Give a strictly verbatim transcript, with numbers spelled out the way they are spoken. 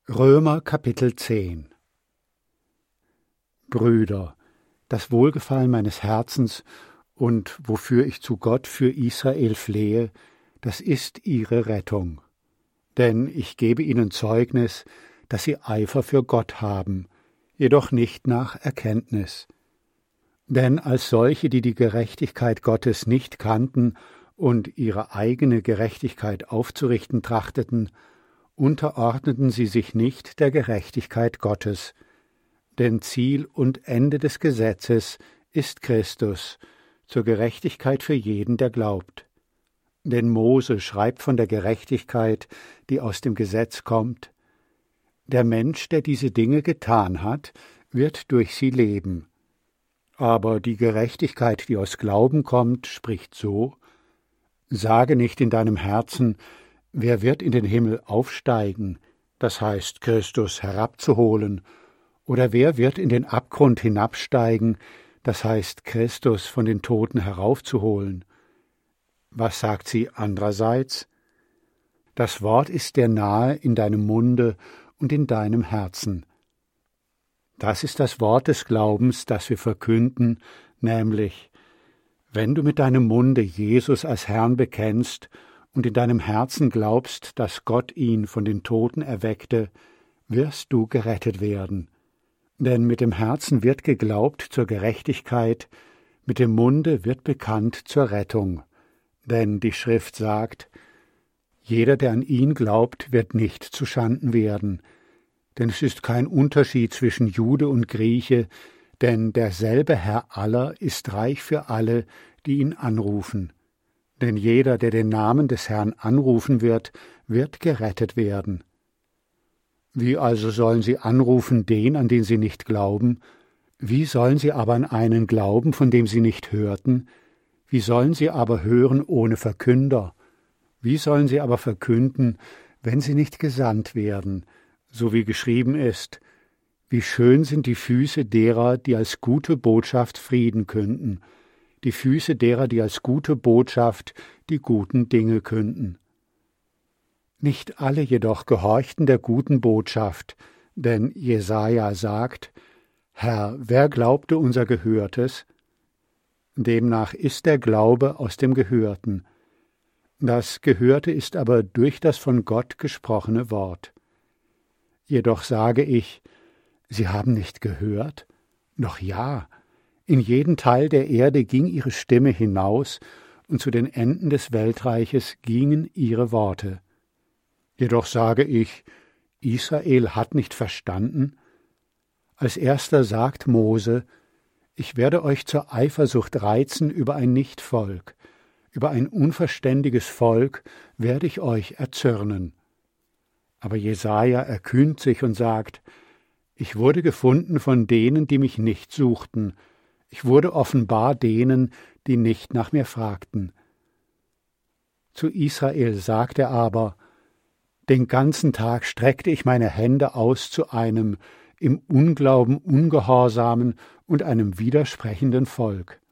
Römer Kapitel zehn. Brüder, das Wohlgefallen meines Herzens und wofür ich zu Gott für Israel flehe, das ist ihre Rettung. Denn ich gebe ihnen Zeugnis, dass sie Eifer für Gott haben, jedoch nicht nach Erkenntnis. Denn als solche, die die Gerechtigkeit Gottes nicht kannten und ihre eigene Gerechtigkeit aufzurichten trachteten, unterordneten sie sich nicht der Gerechtigkeit Gottes. Denn Ziel und Ende des Gesetzes ist Christus, zur Gerechtigkeit für jeden, der glaubt. Denn Mose schreibt von der Gerechtigkeit, die aus dem Gesetz kommt. Der Mensch, der diese Dinge getan hat, wird durch sie leben. Aber die Gerechtigkeit, die aus Glauben kommt, spricht so: Sage nicht in deinem Herzen, wer wird in den Himmel aufsteigen, das heißt Christus herabzuholen, oder wer wird in den Abgrund hinabsteigen, das heißt Christus von den Toten heraufzuholen. Was sagt sie andererseits? Das Wort ist dir nahe in deinem Munde und in deinem Herzen. Das ist das Wort des Glaubens, das wir verkünden, nämlich: Wenn du mit deinem Munde Jesus als Herrn bekennst und in deinem Herzen glaubst, dass Gott ihn von den Toten erweckte, wirst du gerettet werden. Denn mit dem Herzen wird geglaubt zur Gerechtigkeit, mit dem Munde wird bekannt zur Rettung. Denn die Schrift sagt: Jeder, der an ihn glaubt, wird nicht zuschanden werden. Denn es ist kein Unterschied zwischen Jude und Grieche, denn derselbe Herr aller ist reich für alle, die ihn anrufen. Denn jeder, der den Namen des Herrn anrufen wird, wird gerettet werden. Wie also sollen sie anrufen den, an den sie nicht glauben? Wie sollen sie aber an einen glauben, von dem sie nicht hörten? Wie sollen sie aber hören ohne Verkünder? Wie sollen sie aber verkünden, wenn sie nicht gesandt werden? So wie geschrieben ist: Wie schön sind die Füße derer, die als gute Botschaft Frieden künden, die Füße derer, die als gute Botschaft die guten Dinge künden. Nicht alle jedoch gehorchten der guten Botschaft, denn Jesaja sagt: Herr, wer glaubte unser Gehörtes? Demnach ist der Glaube aus dem Gehörten. Das Gehörte ist aber durch das von Gott gesprochene Wort. Jedoch sage ich: Sie haben nicht gehört? Doch ja, in jeden Teil der Erde ging ihre Stimme hinaus, und zu den Enden des Weltreiches gingen ihre Worte. Jedoch sage ich: Israel hat nicht verstanden? Als erster sagt Mose: Ich werde euch zur Eifersucht reizen über ein Nichtvolk, über ein unverständiges Volk werde ich euch erzürnen. Aber Jesaja erkühnt sich und sagt: Ich wurde gefunden von denen, die mich nicht suchten. Ich wurde offenbar denen, die nicht nach mir fragten. Zu Israel sagt er aber: Den ganzen Tag streckte ich meine Hände aus zu einem im Unglauben ungehorsamen und einem widersprechenden Volk.